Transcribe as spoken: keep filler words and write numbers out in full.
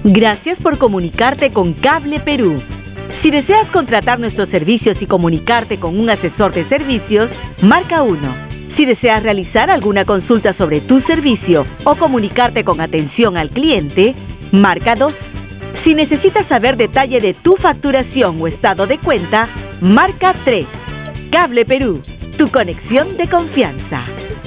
Gracias por comunicarte con Cable Perú. Si deseas contratar nuestros servicios y comunicarte con un asesor de servicios, marca uno. Si deseas realizar alguna consulta sobre tu servicio o comunicarte con atención al cliente, marca dos. Si necesitas saber detalle de tu facturación o estado de cuenta, marca tres. Cable Perú, tu conexión de confianza.